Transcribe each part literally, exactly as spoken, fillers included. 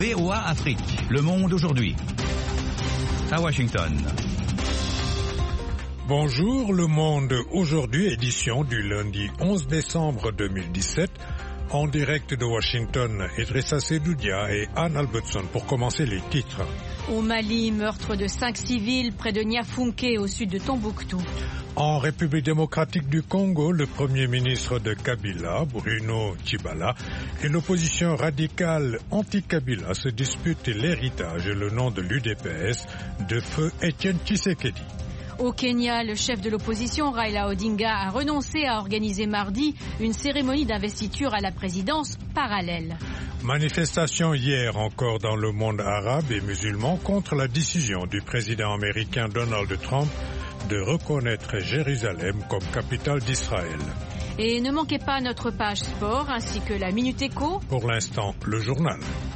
V O A Afrique, Le Monde aujourd'hui. À Washington. Bonjour, Le Monde aujourd'hui, édition du lundi onze décembre deux mille dix-sept. En direct de Washington, Idrissa Sedoudia et Anne Albertson pour commencer les titres. Au Mali, meurtre de cinq civils près de Niafunké au sud de Tombouctou. En République démocratique du Congo, le premier ministre de Kabila, Bruno Tshibala, et l'opposition radicale anti-Kabila se disputent l'héritage et le nom de l'U D P S de feu Étienne Tshisekedi. Au Kenya, le chef de l'opposition, Raila Odinga, a renoncé à organiser mardi une cérémonie d'investiture à la présidence parallèle. Manifestation hier encore dans le monde arabe et musulman contre la décision du président américain Donald Trump de reconnaître Jérusalem comme capitale d'Israël. Et ne manquez pas notre page sport ainsi que la Minute Éco. Pour l'instant, le journal.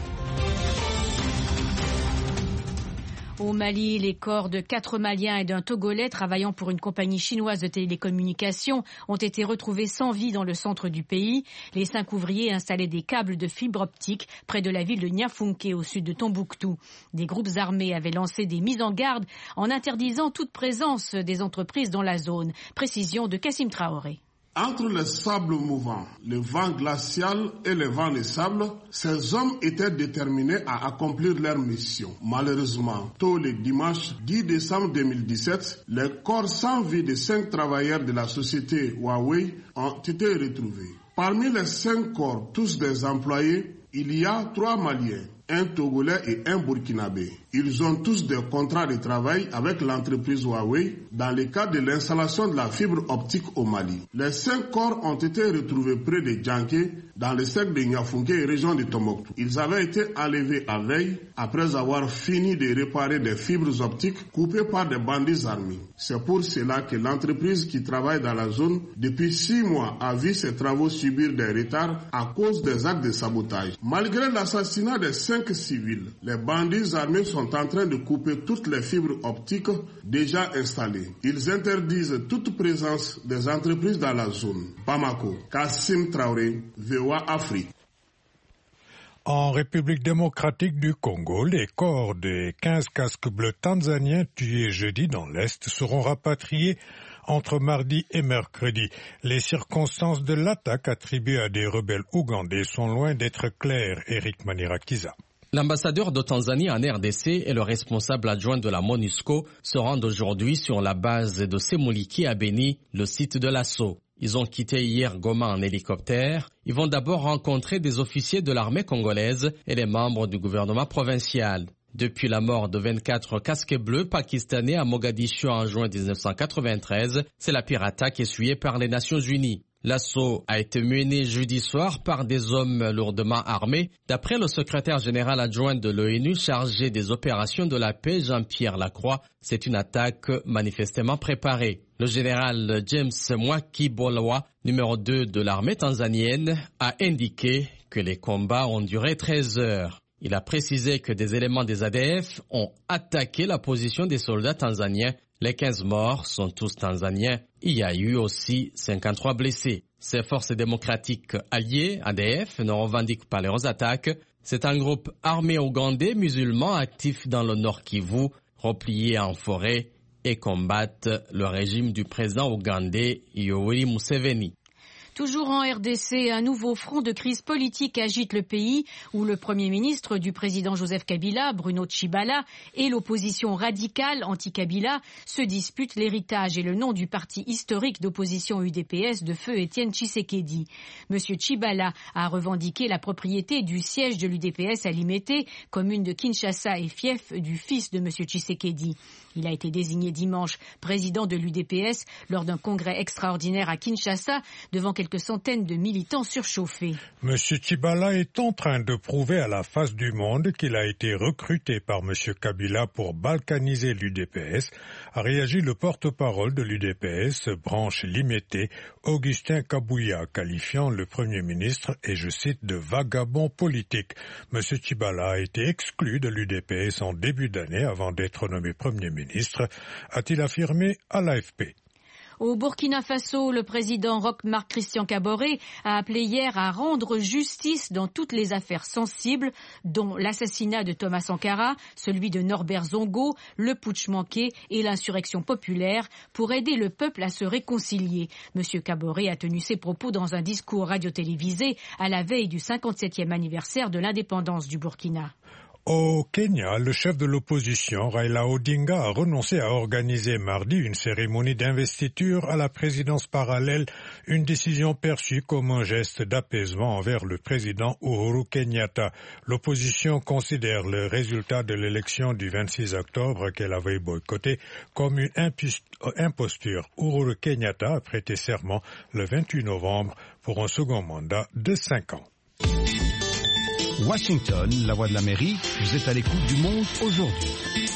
Au Mali, les corps de quatre Maliens et d'un Togolais travaillant pour une compagnie chinoise de télécommunications ont été retrouvés sans vie dans le centre du pays. Les cinq ouvriers installaient des câbles de fibre optique près de la ville de Niafunké au sud de Tombouctou. Des groupes armés avaient lancé des mises en garde en interdisant toute présence des entreprises dans la zone. Précision de Kassim Traoré. Entre les sables mouvants, le vent glacial et le vent de sable, ces hommes étaient déterminés à accomplir leur mission. Malheureusement, tôt le dimanche dix décembre deux mille dix-sept, les corps sans vie de cinq travailleurs de la société Huawei ont été retrouvés. Parmi les cinq corps, tous des employés, il y a trois Maliens, un Togolais et un Burkinabé. Ils ont tous des contrats de travail avec l'entreprise Huawei dans le cadre de l'installation de la fibre optique au Mali. Les cinq corps ont été retrouvés près de Djanké, dans le cercle de Niafunké et région de Tombouctou. Ils avaient été enlevés à veille après avoir fini de réparer des fibres optiques coupées par des bandits armés. C'est pour cela que l'entreprise qui travaille dans la zone depuis six mois a vu ses travaux subir des retards à cause des actes de sabotage. Malgré l'assassinat des cinq civils, les bandits armés sont en train de couper toutes les fibres optiques déjà installées. Ils interdisent toute présence des entreprises dans la zone. Bamako, Kassim Traoré, V O A Afrique. En République démocratique du Congo, les corps des quinze casques bleus tanzaniens tués jeudi dans l'Est seront rapatriés entre mardi et mercredi. Les circonstances de l'attaque attribuées à des rebelles ougandais sont loin d'être claires, Eric Manirakiza. L'ambassadeur de Tanzanie en R D C et le responsable adjoint de la MONUSCO se rendent aujourd'hui sur la base de Semuliki à Beni, le site de l'assaut. Ils ont quitté hier Goma en hélicoptère. Ils vont d'abord rencontrer des officiers de l'armée congolaise et les membres du gouvernement provincial. Depuis la mort de vingt-quatre casques bleus pakistanais à Mogadiscio en juin dix-neuf cent quatre-vingt-treize, c'est la pire attaque essuyée par les Nations Unies. L'assaut a été mené jeudi soir par des hommes lourdement armés. D'après le secrétaire général adjoint de l'ONU chargé des opérations de la paix, Jean-Pierre Lacroix, c'est une attaque manifestement préparée. Le général James Mwaki Bolwa, numéro deux de l'armée tanzanienne, a indiqué que les combats ont duré treize heures. Il a précisé que des éléments des A D F ont attaqué la position des soldats tanzaniens. Les quinze morts sont tous tanzaniens. Il y a eu aussi cinquante-trois blessés. Ces forces démocratiques alliées, A D F, ne revendiquent pas leurs attaques. C'est un groupe armé ougandais musulman actif dans le Nord Kivu, replié en forêt et combattent le régime du président ougandais Yoweri Museveni. Toujours en R D C, un nouveau front de crise politique agite le pays où le Premier ministre du président Joseph Kabila, Bruno Tshibala, et l'opposition radicale anti-Kabila se disputent l'héritage et le nom du parti historique d'opposition U D P S de feu Étienne Tshisekedi. Monsieur Tshibala a revendiqué la propriété du siège de l'U D P S à Limete, commune de Kinshasa et fief du fils de Monsieur Tshisekedi. Il a été désigné dimanche président de l'U D P S lors d'un congrès extraordinaire à Kinshasa devant quelques centaines de militants surchauffés. Monsieur Tshibala est en train de prouver à la face du monde qu'il a été recruté par Monsieur Kabila pour balkaniser l'U D P S, a réagi le porte-parole de l'U D P S, branche Limete, Augustin Kabouya, qualifiant le Premier ministre, et je cite, de vagabond politique. Monsieur Tshibala a été exclu de l'U D P S en début d'année avant d'être nommé Premier ministre, a-t-il affirmé à l'A F P. Au Burkina Faso, le président Roch-Marc Christian Kaboré a appelé hier à rendre justice dans toutes les affaires sensibles, dont l'assassinat de Thomas Sankara, celui de Norbert Zongo, le putsch manqué et l'insurrection populaire, pour aider le peuple à se réconcilier. Monsieur Kaboré a tenu ses propos dans un discours radio-télévisé à la veille du cinquante-septième anniversaire de l'indépendance du Burkina. Au Kenya, le chef de l'opposition, Raila Odinga, a renoncé à organiser mardi une cérémonie d'investiture à la présidence parallèle, une décision perçue comme un geste d'apaisement envers le président Uhuru Kenyatta. L'opposition considère le résultat de l'élection du vingt-six octobre qu'elle avait boycotté comme une imposture. Uhuru Kenyatta a prêté serment le vingt-huit novembre pour un second mandat de cinq ans. Washington, la voix de l'Amérique, vous êtes à l'écoute du monde aujourd'hui.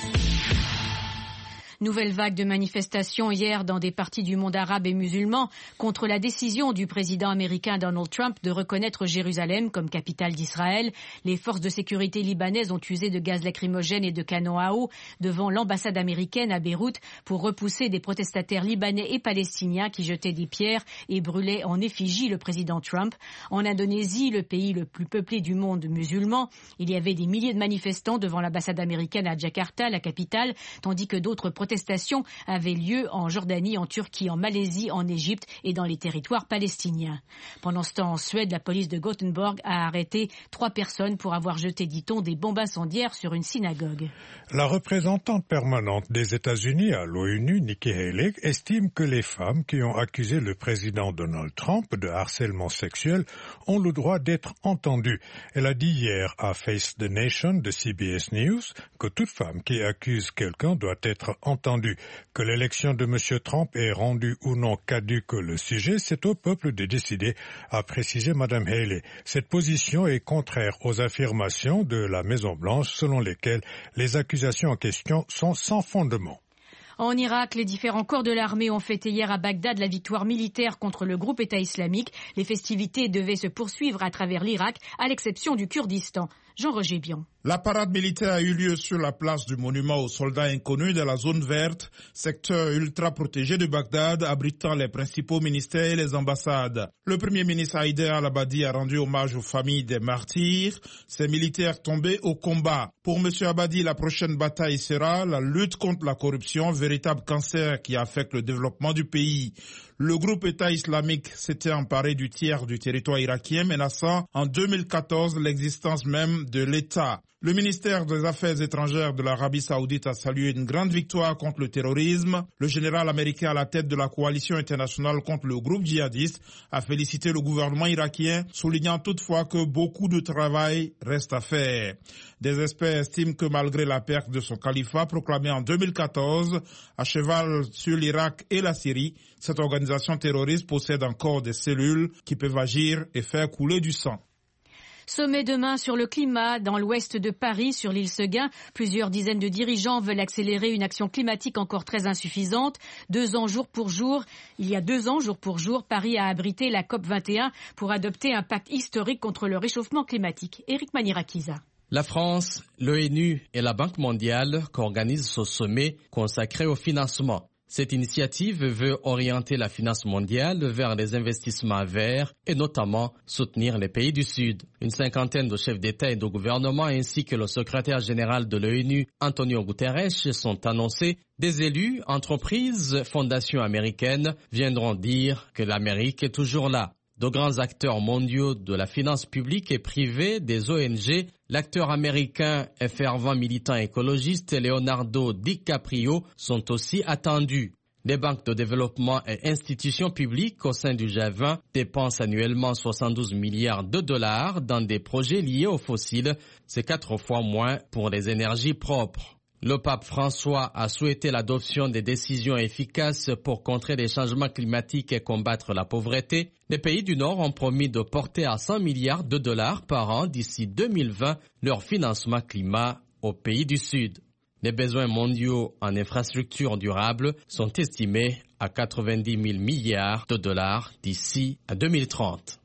Nouvelle vague de manifestations hier dans des parties du monde arabe et musulman contre la décision du président américain Donald Trump de reconnaître Jérusalem comme capitale d'Israël. Les forces de sécurité libanaises ont usé de gaz lacrymogène et de canons à eau devant l'ambassade américaine à Beyrouth pour repousser des protestataires libanais et palestiniens qui jetaient des pierres et brûlaient en effigie le président Trump. En Indonésie, le pays le plus peuplé du monde musulman, il y avait des milliers de manifestants devant l'ambassade américaine à Jakarta, la capitale, tandis que d'autres protestataires protestations avaient lieu en Jordanie, en Turquie, en Malaisie, en Égypte et dans les territoires palestiniens. Pendant ce temps, en Suède, la police de Gothenburg a arrêté trois personnes pour avoir jeté, dit-on, des bombes incendiaires sur une synagogue. La représentante permanente des États-Unis à l'ONU, Nikki Haley, estime que les femmes qui ont accusé le président Donald Trump de harcèlement sexuel ont le droit d'être entendues. Elle a dit hier à Face the Nation de C B S News que toute femme qui accuse quelqu'un doit être entendue. Que l'élection de M. Trump ait rendu ou non caduque le sujet, c'est au peuple de décider, a précisé Mme Haley. Cette position est contraire aux affirmations de la Maison-Blanche selon lesquelles les accusations en question sont sans fondement. En Irak, les différents corps de l'armée ont fêté hier à Bagdad la victoire militaire contre le groupe État islamique. Les festivités devaient se poursuivre à travers l'Irak, à l'exception du Kurdistan. Jean-Roger Bion. La parade militaire a eu lieu sur la place du monument aux soldats inconnus de la zone verte, secteur ultra protégé de Bagdad, abritant les principaux ministères et les ambassades. Le premier ministre Haïder al-Abadi a rendu hommage aux familles des martyrs, ces militaires tombés au combat. Pour M. Abadi, la prochaine bataille sera la lutte contre la corruption, véritable cancer qui affecte le développement du pays. Le groupe État islamique s'était emparé du tiers du territoire irakien, menaçant en deux mille quatorze l'existence même de l'État. Le ministère des Affaires étrangères de l'Arabie saoudite a salué une grande victoire contre le terrorisme. Le général américain à la tête de la coalition internationale contre le groupe djihadiste a félicité le gouvernement irakien, soulignant toutefois que beaucoup de travail reste à faire. Des experts estiment que malgré la perte de son califat proclamé en deux mille quatorze, à cheval sur l'Irak et la Syrie, cette organisation terroriste possède encore des cellules qui peuvent agir et faire couler du sang. Sommet demain sur le climat dans l'ouest de Paris, sur l'île Seguin. Plusieurs dizaines de dirigeants veulent accélérer une action climatique encore très insuffisante. Deux ans jour pour jour, il y a deux ans jour pour jour, Paris a abrité la COP vingt et un pour adopter un pacte historique contre le réchauffement climatique. Éric Manirakiza. La France, l'ONU et la Banque mondiale qu'organisent ce sommet consacré au financement. Cette initiative veut orienter la finance mondiale vers les investissements verts et notamment soutenir les pays du Sud. Une cinquantaine de chefs d'État et de gouvernement ainsi que le secrétaire général de l'ONU, Antonio Guterres, sont annoncés. Des élus, entreprises, fondations américaines viendront dire que l'Amérique est toujours là. De grands acteurs mondiaux de la finance publique et privée, des O N G, l'acteur américain et fervent militant écologiste Leonardo DiCaprio sont aussi attendus. Les banques de développement et institutions publiques au sein du G vingt dépensent annuellement soixante-douze milliards de dollars dans des projets liés aux fossiles, c'est quatre fois moins pour les énergies propres. Le pape François a souhaité l'adoption des décisions efficaces pour contrer les changements climatiques et combattre la pauvreté. Les pays du Nord ont promis de porter à cent milliards de dollars par an d'ici deux mille vingt leur financement climat aux pays du Sud. Les besoins mondiaux en infrastructures durables sont estimés à quatre-vingt-dix mille milliards de dollars d'ici à deux mille trente.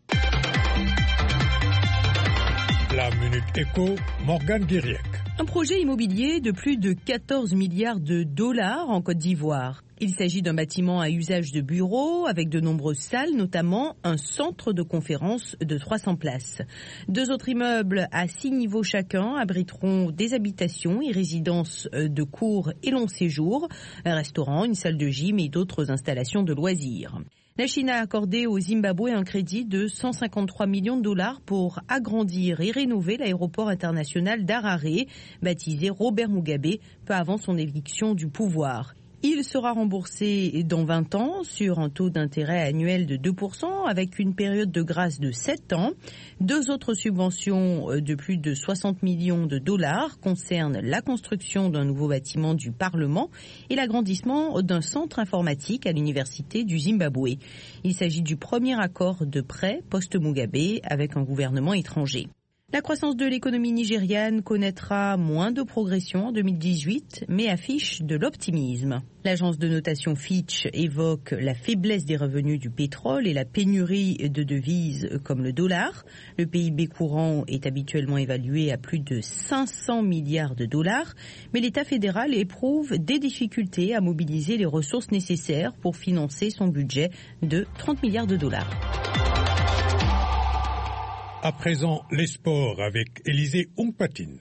La Minute Éco, Morgane Guiriec. Un projet immobilier de plus de quatorze milliards de dollars en Côte d'Ivoire. Il s'agit d'un bâtiment à usage de bureau avec de nombreuses salles, notamment un centre de conférence de trois cents places. Deux autres immeubles à six niveaux chacun abriteront des habitations et résidences de court et long séjour, un restaurant, une salle de gym et d'autres installations de loisirs. La Chine a accordé au Zimbabwe un crédit de cent cinquante-trois millions de dollars pour agrandir et rénover l'aéroport international d'Harare, baptisé Robert Mugabe, peu avant son éviction du pouvoir. Il sera remboursé dans vingt ans sur un taux d'intérêt annuel de deux pour cent avec une période de grâce de sept ans. Deux autres subventions de plus de soixante millions de dollars concernent la construction d'un nouveau bâtiment du Parlement et l'agrandissement d'un centre informatique à l'université du Zimbabwe. Il s'agit du premier accord de prêt post-Mugabe avec un gouvernement étranger. La croissance de l'économie nigériane connaîtra moins de progression en deux mille dix-huit, mais affiche de l'optimisme. L'agence de notation Fitch évoque la faiblesse des revenus du pétrole et la pénurie de devises comme le dollar. Le P I B courant est habituellement évalué à plus de cinq cents milliards de dollars, mais l'État fédéral éprouve des difficultés à mobiliser les ressources nécessaires pour financer son budget de trente milliards de dollars. À présent, les sports avec Élisée Ongpatine.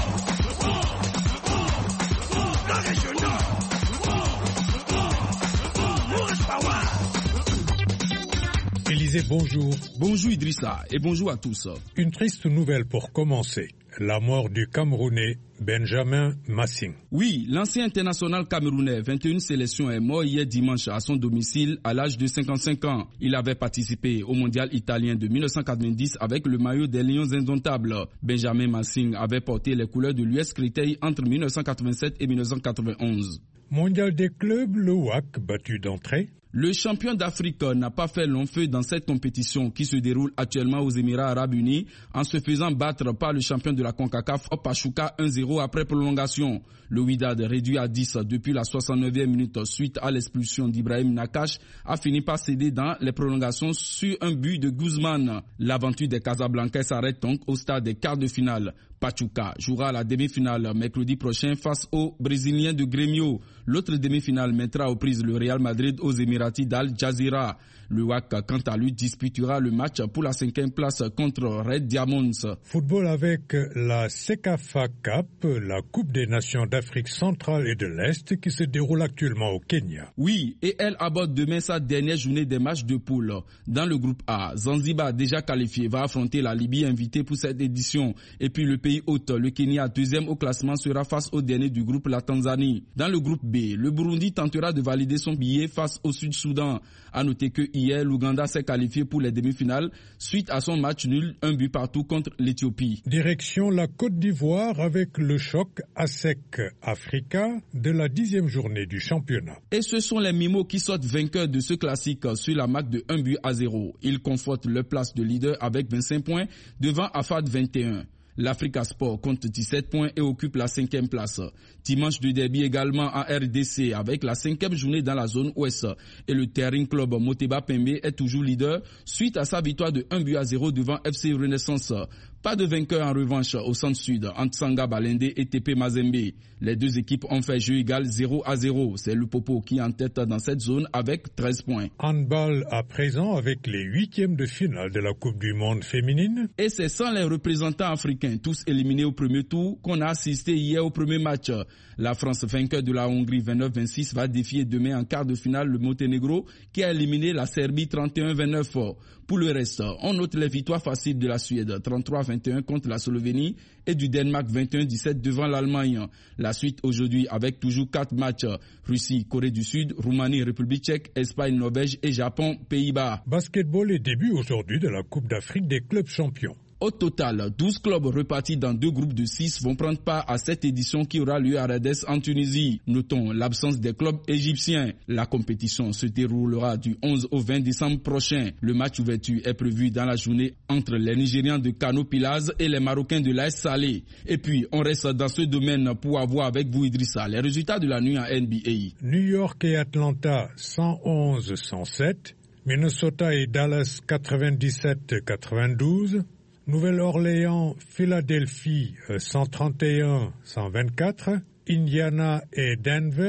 Élisée, bonjour. Bonjour Idrissa et bonjour à tous. Une triste nouvelle pour commencer. La mort du Camerounais Benjamin Massing. Oui, l'ancien international camerounais, vingt et une sélections, est mort hier dimanche à son domicile à l'âge de cinquante-cinq ans. Il avait participé au mondial italien de mille neuf cent quatre-vingt-dix avec le maillot des Lions indomptables. Benjamin Massing avait porté les couleurs de l'U S Créteil entre mille neuf cent quatre-vingt-sept et mille neuf cent quatre-vingt-onze. Mondial des clubs, le W A C battu d'entrée. Le champion d'Afrique n'a pas fait long feu dans cette compétition qui se déroule actuellement aux Émirats Arabes Unis en se faisant battre par le champion de la CONCACAF Pachuca un zéro après prolongation. Le Wydad, réduit à dix depuis la soixante-neuvième minute suite à l'expulsion d'Ibrahim Nakache, a fini par céder dans les prolongations sur un but de Guzman. L'aventure des Casablancais s'arrête donc au stade des quarts de finale. Pachuca jouera la demi-finale mercredi prochain face aux Brésiliens de Grêmio. L'autre demi-finale mettra aux prises le Real Madrid aux Émiratis d'Al Jazeera. Le W A C, quant à lui, disputera le match pour la cinquième place contre Red Diamonds. Football avec la Sekafa Cup, la Coupe des Nations d'Afrique centrale et de l'Est qui se déroule actuellement au Kenya. Oui, et elle aborde demain sa dernière journée des matchs de poule. Dans le groupe A, Zanzibar, déjà qualifié, va affronter la Libye invitée pour cette édition. Et puis le pays hôte, le Kenya, deuxième au classement, sera face au dernier du groupe, la Tanzanie. Dans le groupe B, le Burundi tentera de valider son billet face au Sud-Soudan. À noter que hier, l'Ouganda s'est qualifié pour les demi-finales suite à son match nul, un but partout contre l'Éthiopie. Direction la Côte d'Ivoire avec le choc A S E C Africa de la dixième journée du championnat. Et ce sont les Mimos qui sortent vainqueurs de ce classique sur la marque de un but à zéro. Ils confortent leur place de leader avec vingt-cinq points devant Afad vingt et un. L'Africa Sport compte dix-sept points et occupe la cinquième place. Dimanche de derby également en R D C avec la cinquième journée dans la zone ouest. Et le Terring Club Moteba Pembe est toujours leader suite à sa victoire de un but à zéro devant F C Renaissance. Pas de vainqueur en revanche au centre sud entre Sanga Balende et T P Mazembe. Les deux équipes ont fait jeu égal zéro à zéro. C'est le Popo qui est en tête dans cette zone avec treize points. Handball à présent avec les huitièmes de finale de la Coupe du Monde féminine. Et c'est sans les représentants africains, tous éliminés au premier tour, qu'on a assisté hier au premier match. La France, vainqueur de la Hongrie vingt-neuf vingt-six, va défier demain en quart de finale le Monténégro qui a éliminé la Serbie trente et un vingt-neuf. Pour le reste, on note les victoires faciles de la Suède trente-trois vingt et un contre la Slovénie et du Danemark vingt et un dix-sept devant l'Allemagne. La suite aujourd'hui avec toujours quatre matchs. Russie, Corée du Sud, Roumanie, République tchèque, Espagne, Norvège et Japon, Pays-Bas. Basketball et début aujourd'hui de la Coupe d'Afrique des clubs champions. Au total, douze clubs repartis dans deux groupes de six vont prendre part à cette édition qui aura lieu à Rhodes en Tunisie. Notons l'absence des clubs égyptiens. La compétition se déroulera du onze au vingt décembre prochain. Le match ouverture est prévu dans la journée entre les Nigérians de Kano Pillars et les Marocains de l'A S Salé. Et puis, on reste dans ce domaine pour avoir avec vous Idrissa les résultats de la nuit en N B A. New York et Atlanta cent onze à cent sept, Minnesota et Dallas quatre-vingt-dix-sept à quatre-vingt-douze, Nouvelle-Orléans, Philadelphie cent trente et un à cent vingt-quatre, Indiana et Denver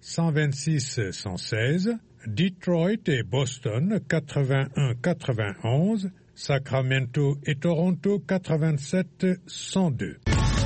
cent vingt-six cent seize, Detroit et Boston quatre-vingt-un quatre-vingt-onze, Sacramento et Toronto quatre-vingt-sept cent deux.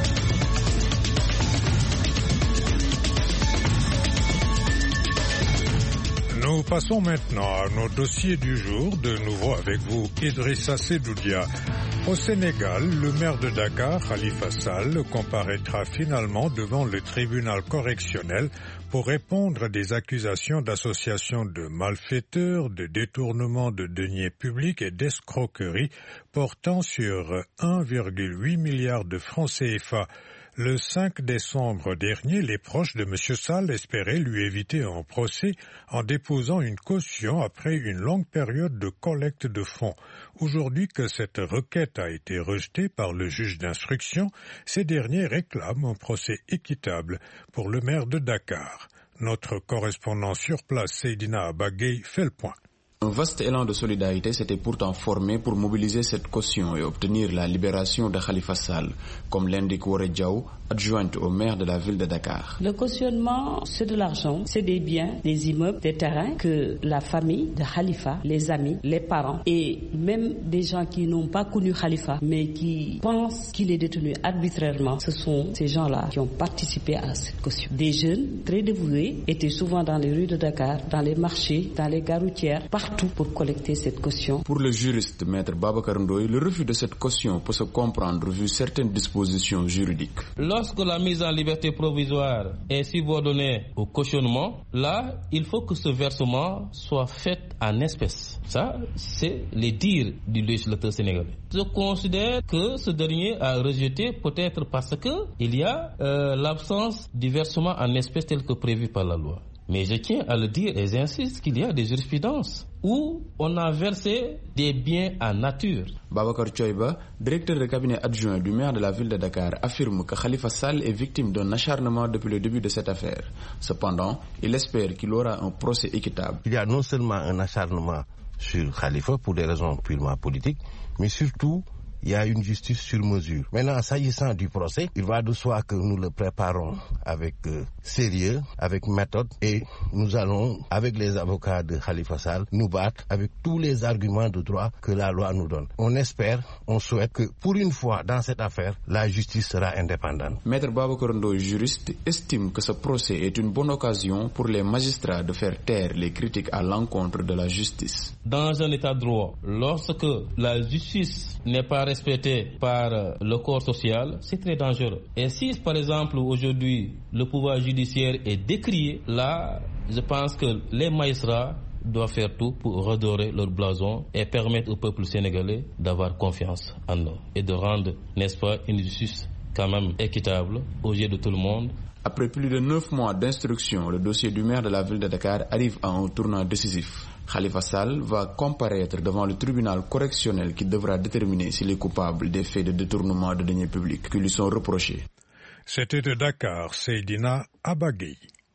Nous passons maintenant à nos dossiers du jour, de nouveau avec vous, Idrissa Sedoudia. Au Sénégal, le maire de Dakar, Khalifa Sall, comparaîtra finalement devant le tribunal correctionnel pour répondre à des accusations d'association de malfaiteurs, de détournement de deniers publics et d'escroquerie portant sur un virgule huit milliard de francs C F A. Le cinq décembre dernier, les proches de M. Sall espéraient lui éviter un procès en déposant une caution après une longue période de collecte de fonds. Aujourd'hui que cette requête a été rejetée par le juge d'instruction, ces derniers réclament un procès équitable pour le maire de Dakar. Notre correspondant sur place, Seydina Abagay, fait le point. Un vaste élan de solidarité s'était pourtant formé pour mobiliser cette caution et obtenir la libération de Khalifa Sall, comme l'indique Woré Diaw, adjointe au maire de la ville de Dakar. Le cautionnement, c'est de l'argent, c'est des biens, des immeubles, des terrains que la famille de Khalifa, les amis, les parents et même des gens qui n'ont pas connu Khalifa mais qui pensent qu'il est détenu arbitrairement, ce sont ces gens-là qui ont participé à cette caution. Des jeunes très dévoués étaient souvent dans les rues de Dakar, dans les marchés, dans les gares routières, partout pour collecter cette caution. Pour le juriste maître Babacar Ndoye, le refus de cette caution peut se comprendre vu certaines dispositions juridiques. Lorsque la mise en liberté provisoire est subordonnée au cautionnement, là, il faut que ce versement soit fait en espèces. Ça, c'est les dires du législateur sénégalais. Je considère que ce dernier a rejeté peut-être parce que il y a euh, l'absence du versement en espèces tel que prévu par la loi. Mais je tiens à le dire et j'insiste qu'il y a des jurisprudences où on a versé des biens en nature. Babacar Choiba, directeur de cabinet adjoint du maire de la ville de Dakar, affirme que Khalifa Sall est victime d'un acharnement depuis le début de cette affaire. Cependant, il espère qu'il aura un procès équitable. Il y a non seulement un acharnement sur Khalifa pour des raisons purement politiques, mais surtout il y a une justice sur mesure. Maintenant, s'agissant du procès, il va de soi que nous le préparons avec euh, sérieux, avec méthode, et nous allons, avec les avocats de Khalifa Sall, nous battre avec tous les arguments de droit que la loi nous donne. On espère, on souhaite que, pour une fois dans cette affaire, la justice sera indépendante. Maître Babacar Ndoye, juriste, estime que ce procès est une bonne occasion pour les magistrats de faire taire les critiques à l'encontre de la justice. Dans un état de droit, lorsque la justice n'est pas respecté par le corps social, c'est très dangereux. Et si, par exemple, aujourd'hui, le pouvoir judiciaire est décrié, là, je pense que les magistrats doivent faire tout pour redorer leur blason et permettre au peuple sénégalais d'avoir confiance en eux et de rendre, n'est-ce pas, une justice quand même équitable aux yeux de tout le monde. Après plus de neuf mois d'instruction, le dossier du maire de la ville de Dakar arrive à un tournant décisif. Khalifa Sall va comparaître devant le tribunal correctionnel qui devra déterminer s'il est coupable des faits de détournement de deniers publics qui lui sont reprochés. C'était de Dakar, Seydina Abagay.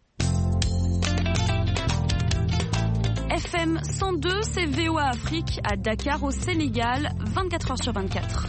F M cent deux, c'est V O A Afrique à Dakar au Sénégal, vingt-quatre heures sur vingt-quatre.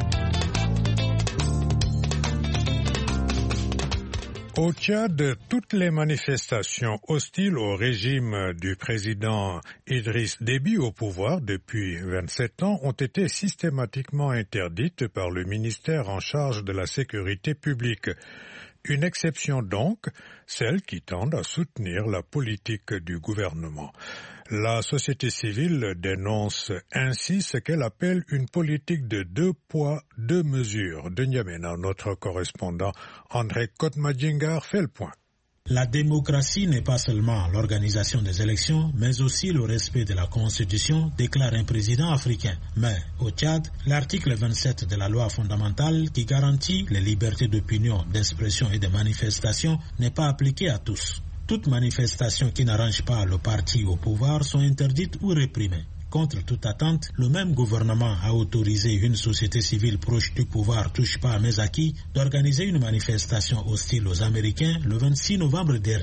Au Tchad, toutes les manifestations hostiles au régime du président Idriss Déby au pouvoir depuis vingt-sept ans ont été systématiquement interdites par le ministère en charge de la sécurité publique. Une exception donc, celle qui tend à soutenir la politique du gouvernement. La société civile dénonce ainsi ce qu'elle appelle une politique de deux poids, deux mesures. De N'Djamena, notre correspondant André Kotmadjingar fait le point. La démocratie n'est pas seulement l'organisation des élections, mais aussi le respect de la Constitution, déclare un président africain. Mais au Tchad, l'article vingt-sept de la loi fondamentale qui garantit les libertés d'opinion, d'expression et de manifestation n'est pas appliqué à tous. Toutes manifestations qui n'arrangent pas le parti au pouvoir sont interdites ou réprimées. Contre toute attente, le même gouvernement a autorisé une société civile proche du pouvoir touche pas à mes acquis d'organiser une manifestation hostile aux Américains le vingt-six novembre dernier.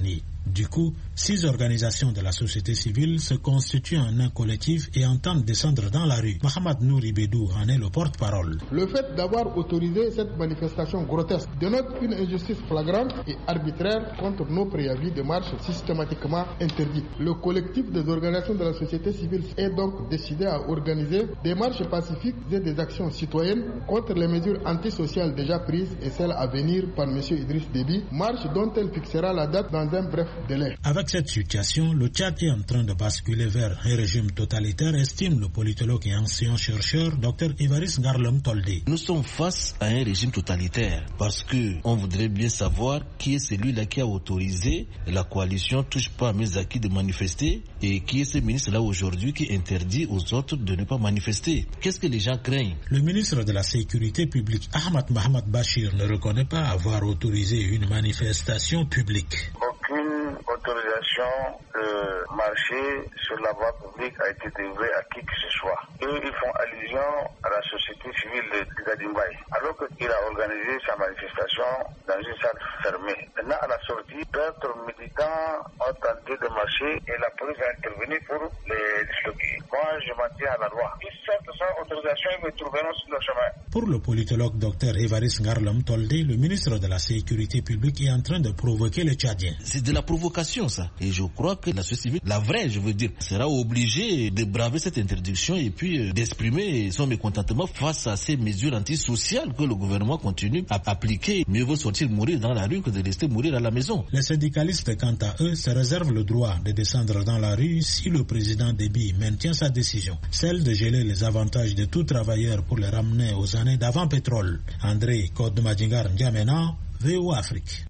Du coup, six organisations de la société civile se constituent en un collectif et entendent descendre dans la rue. Mohamed Nouri Bédou en est le porte-parole. Le fait d'avoir autorisé cette manifestation grotesque dénote une injustice flagrante et arbitraire contre nos préavis de marche systématiquement interdits. Le collectif des organisations de la société civile est donc décidé à organiser des marches pacifiques et des actions citoyennes contre les mesures antisociales déjà prises et celles à venir par M. Idriss Déby, marche dont elle fixera la date dans un bref délai. Avec cette situation, le Tchad est en train de basculer vers un régime totalitaire, estime le politologue et ancien chercheur Dr Évariste Ngarlem Toldé. Nous sommes face à un régime totalitaire parce que on voudrait bien savoir qui est celui-là qui a autorisé la coalition Touche pas à mes acquis de manifester et qui est ce ministre-là aujourd'hui qui interdit aux autres de ne pas manifester. Qu'est-ce que les gens craignent? Le ministre de la Sécurité publique, Ahmad Mohamed Bachir, ne reconnaît pas avoir autorisé une manifestation publique. Aucune autorisation de marcher sur la voie publique a été délivrée à qui que ce soit. Eux, ils font allusion à la société civile de Gadimbaye, alors qu'il a organisé sa manifestation dans une salle fermée. Maintenant, à la sortie, d'autres militants ont tenté de marcher et la police a intervenu pour les disloquer. Moi, je m'en tiens à la loi. Ils sortent sans autorisation, ils me trouveront sur le chemin. Pour le politologue Dr Évariste Ngarlem Toldé, le ministre de la Sécurité publique est en train de provoquer les Tchadiens. C'est de la provocation, ça. Et je crois que la société civile, la vraie, je veux dire, sera obligée de braver cette interdiction et puis d'exprimer son mécontentement face à ces mesures antisociales que le gouvernement continue à appliquer. Mieux vaut sortir mourir dans la rue que de rester mourir à la maison. Les syndicalistes, quant à eux, se réservent le droit de descendre dans la rue si le président Déby maintient sa décision, celle de geler les avantages de tout travailleur pour les ramener aux années d'avant pétrole. André Kodmadjingar N'Djamena, V O Afrique.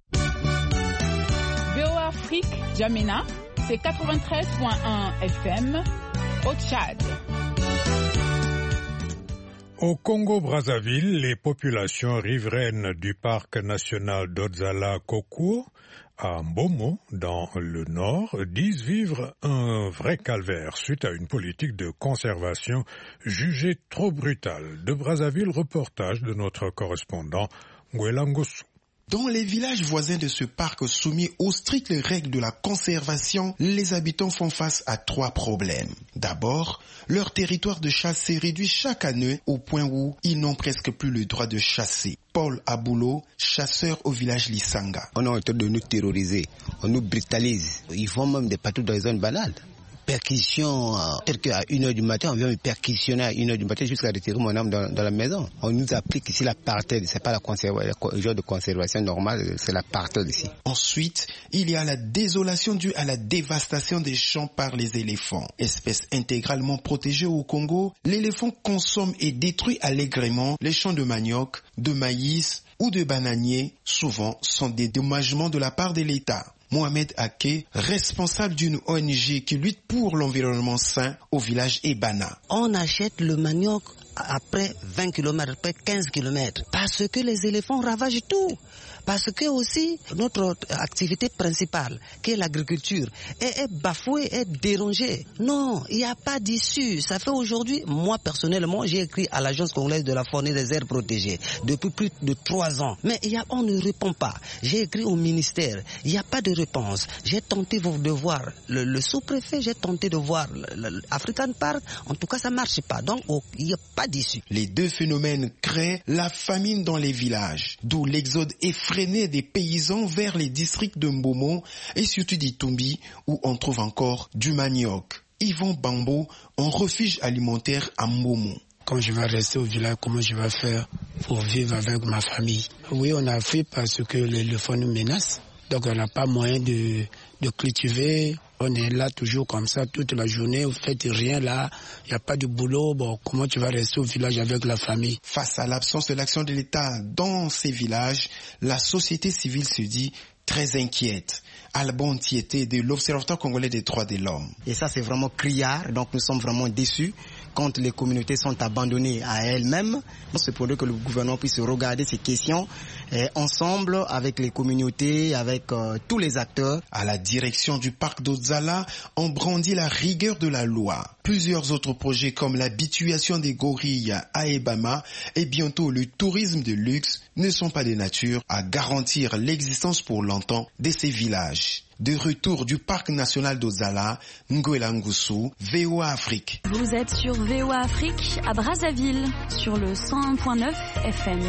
V O Afrique, N'Djamena, c'est quatre-vingt-treize virgule un F M au Tchad. Au Congo-Brazzaville, les populations riveraines du parc national d'Odzala-Kokou à Mbomo, dans le nord, disent vivre un vrai calvaire suite à une politique de conservation jugée trop brutale. De Brazzaville, reportage de notre correspondant Ngwelangosu. Dans les villages voisins de ce parc soumis aux strictes règles de la conservation, les habitants font face à trois problèmes. D'abord, leur territoire de chasse s'est réduit chaque année au point où ils n'ont presque plus le droit de chasser. Paul Aboulo, chasseur au village Lissanga. On est en train de nous terroriser, on nous brutalise. Ils font même des patrouilles dans les zones banales. Perquisition, tel qu'à une heure du matin, on vient me perquisitionner à une heure du matin jusqu'à retirer mon âme dans, dans la maison. On nous applique ici l'apartheid, c'est pas la conservation, le genre de conservation normale, c'est l'apartheid ici. Ensuite, il y a la désolation due à la dévastation des champs par les éléphants. Espèce intégralement protégée au Congo, l'éléphant consomme et détruit allègrement les champs de manioc, de maïs ou de bananiers, souvent sans dédommagement de la part de l'État. Mohamed Ake, responsable d'une O N G qui lutte pour l'environnement sain au village Ebana. On achète le manioc après vingt kilomètres, après quinze kilomètres, parce que les éléphants ravagent tout. Parce que aussi, notre activité principale, qui est l'agriculture, est, est bafouée, est dérangée. Non, il n'y a pas d'issue. Ça fait aujourd'hui, moi personnellement, j'ai écrit à l'Agence congolaise de la faune et des aires protégées depuis plus de trois ans. Mais il y a, on ne répond pas. J'ai écrit au ministère, il n'y a pas de réponse. J'ai tenté de voir le, le sous-préfet, j'ai tenté de voir l'African Park. En tout cas, ça ne marche pas. Donc, oh, il n'y a pas d'issue. Les deux phénomènes créent la famine dans les villages, d'où l'exode effrayant des paysans vers les districts de Mbomo et surtout d'Itumbi où on trouve encore du manioc. Yvon Bambo, un refuge alimentaire à Mbomo. Quand je vais rester au village, comment je vais faire pour vivre avec ma famille? Oui, on a fait parce que l'éléphant nous menace. Donc on n'a pas moyen de, de cultiver. On est là toujours comme ça toute la journée, vous faites rien là, il n'y a pas de boulot, bon, comment tu vas rester au village avec la famille? Face à l'absence de l'action de l'État dans ces villages, la société civile se dit très inquiète. Alban Tieté de l'Observatoire congolais des droits de l'homme. Et ça c'est vraiment criard, donc nous sommes vraiment déçus quand les communautés sont abandonnées à elles-mêmes. C'est pour que le gouvernement puisse regarder ces questions eh, ensemble avec les communautés, avec euh, tous les acteurs. À la direction du parc d'Odzala, on brandit la rigueur de la loi. Plusieurs autres projets comme l'habituation des gorilles à Ebama et bientôt le tourisme de luxe ne sont pas de nature à garantir l'existence pour longtemps de ces villages. De retour du parc national d'Ozala, Nguela Ngusu, V O A Afrique. Vous êtes sur V O A Afrique à Brazzaville, sur le cent un virgule neuf F M.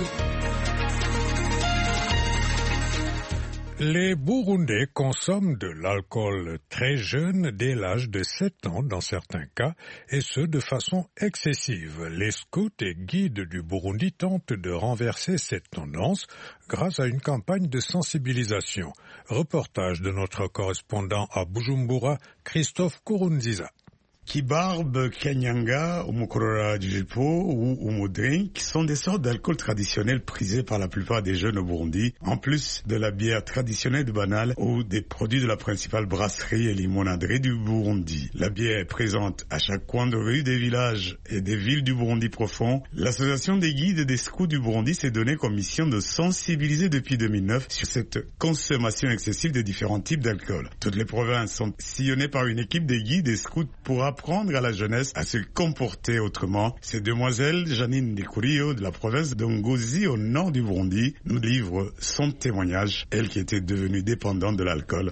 Les Burundais consomment de l'alcool très jeune, dès l'âge de sept ans dans certains cas, et ce de façon excessive. Les scouts et guides du Burundi tentent de renverser cette tendance grâce à une campagne de sensibilisation. Reportage de notre correspondant à Bujumbura, Christophe Kurunziza. Kibarbe, Kanyanga, Umukorora Jipo ou Umudrink sont des sortes d'alcool traditionnels prisés par la plupart des jeunes au Burundi, en plus de la bière traditionnelle de Banal ou des produits de la principale brasserie et limonaderie du Burundi. La bière est présente à chaque coin de rue des villages et des villes du Burundi profond. L'association des guides et des scouts du Burundi s'est donnée comme mission de sensibiliser depuis deux mille neuf sur cette consommation excessive de différents types d'alcool. Toutes les provinces sont sillonnées par une équipe des guides et scouts pour apprendre à la jeunesse à se comporter autrement. Ces demoiselles, Janine Dekurio de la province de Ngozi au nord du Burundi, nous livre son témoignage, elle qui était devenue dépendante de l'alcool.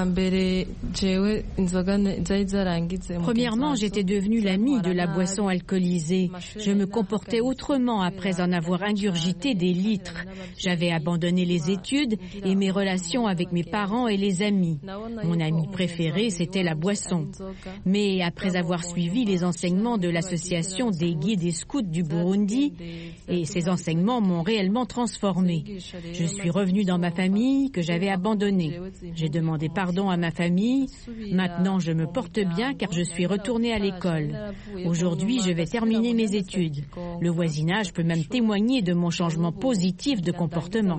Premièrement, j'étais devenue l'amie de la boisson alcoolisée. Je me comportais autrement après en avoir ingurgité des litres. J'avais abandonné les études et mes relations avec mes parents et les amis. Mon ami préféré, c'était la boisson. Mais après avoir suivi les enseignements de l'association des guides et scouts du Burundi, et ces enseignements m'ont réellement transformée. Je suis revenue dans ma famille que j'avais abandonnée. J'ai demandé pardon à ma famille. Maintenant, je me porte bien car je suis retournée à l'école. Aujourd'hui, je vais terminer mes études. Le voisinage peut même témoigner de mon changement positif de comportement.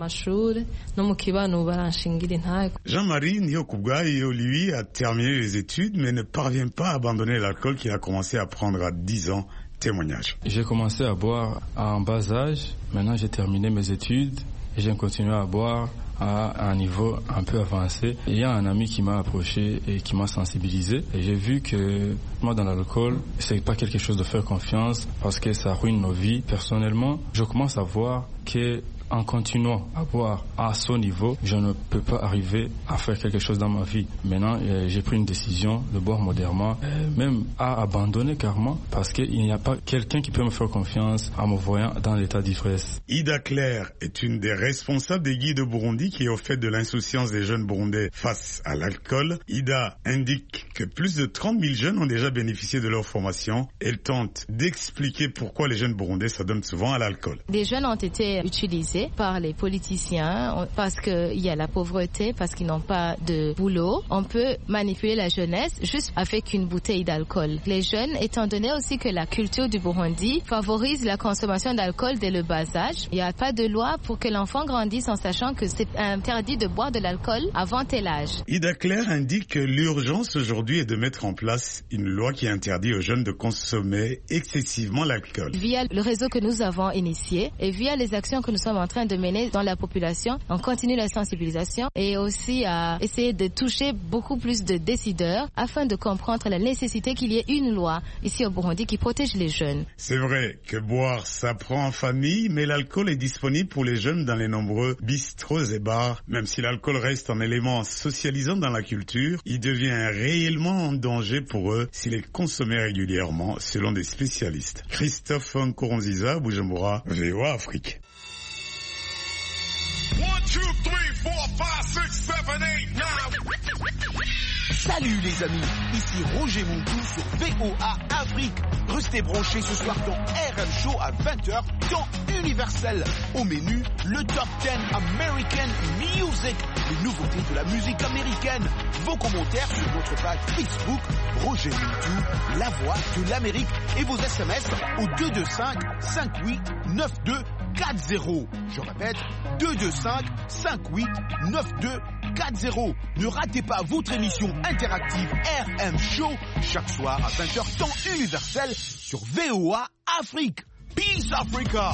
Jean-Marie Nyokubwayo, lui, a terminé les études mais ne parvient pas à abandonner l'alcool qu'il a commencé à prendre à dix ans. Témoignage. J'ai commencé à boire à un bas âge. Maintenant, j'ai terminé mes études et j'ai continué à boire à un niveau un peu avancé. Il y a un ami qui m'a approché et qui m'a sensibilisé. Et j'ai vu que moi, dans l'alcool, c'est pas quelque chose de faire confiance parce que ça ruine nos vies. Personnellement, je commence à voir que en continuant à boire à ce niveau, je ne peux pas arriver à faire quelque chose dans ma vie. Maintenant, euh, j'ai pris une décision de boire modérément, euh, même à abandonner carrément, parce qu'il n'y a pas quelqu'un qui peut me faire confiance en me voyant dans l'état d'ivresse. Ida Claire est une des responsables des guides de Burundi qui est au fait de l'insouciance des jeunes burundais face à l'alcool. Ida indique que plus de trente mille jeunes ont déjà bénéficié de leur formation. Elle tente d'expliquer pourquoi les jeunes burundais s'adonnent souvent à l'alcool. Des jeunes ont été utilisés par les politiciens parce qu'il y a la pauvreté, parce qu'ils n'ont pas de boulot. On peut manipuler la jeunesse juste avec une bouteille d'alcool. Les jeunes, étant donné aussi que la culture du Burundi favorise la consommation d'alcool dès le bas âge, il n'y a pas de loi pour que l'enfant grandisse en sachant que c'est interdit de boire de l'alcool avant tel âge. Ida Claire indique que l'urgence aujourd'hui est de mettre en place une loi qui interdit aux jeunes de consommer excessivement l'alcool. Via le réseau que nous avons initié et via les actions que nous sommes en train de mener dans la population, on continue la sensibilisation et aussi à essayer de toucher beaucoup plus de décideurs afin de comprendre la nécessité qu'il y ait une loi ici au Burundi qui protège les jeunes. C'est vrai que boire s'apprend en famille, mais l'alcool est disponible pour les jeunes dans les nombreux bistrots et bars. Même si l'alcool reste un élément socialisant dans la culture, il devient réellement un danger pour eux s'il est consommé régulièrement, selon des spécialistes. Christophe Nkurunziza, Bujumbura, V O A Afrique. Salut les amis, ici Roger Muntou sur V O A Afrique. Restez branchés ce soir dans R M Show à vingt heures, temps universel. Au menu, le Top dix American Music, les nouveautés de la musique américaine. Vos commentaires sur notre page Facebook, Roger Muntou, la voix de l'Amérique, et vos S M S au deux deux cinq, cinq huit neuf deux quatre zéro. Je répète, deux deux cinq, cinq huit neuf deux quatre zéro. Ne ratez pas votre émission interactive R M Show chaque soir à vingt heures temps universel sur V O A Afrique. Peace Africa.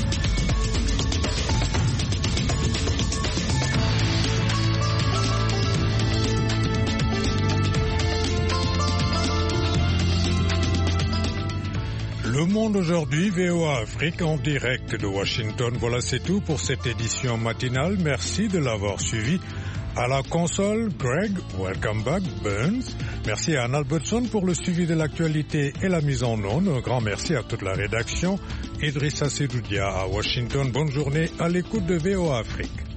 Le Monde aujourd'hui, V O A Afrique en direct de Washington. Voilà, c'est tout pour cette édition matinale. Merci de l'avoir suivi. À la console, Greg, welcome back, Burns. Merci à Anne Albertson pour le suivi de l'actualité et la mise en onde. Un grand merci à toute la rédaction. Idrissa Sedoudia à Washington. Bonne journée à l'écoute de V O A Afrique.